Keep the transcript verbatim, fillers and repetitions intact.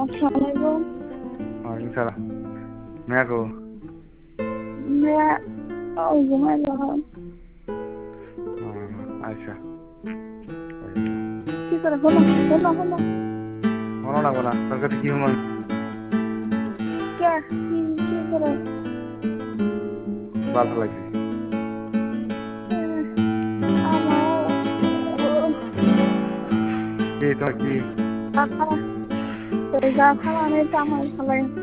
Assalamualaikum. Waalaikumsalam. Mẹ cô. Mẹ ở ngoài rồi. আচ্ছা কি করে হলো হলো হলো মনে লাগবো না তোর কাছে কি মনে কে কি কি করে ভালো লাগছে আমার কি তোর কি টাকা এই যা খাওয়া নেই টাকা খালাই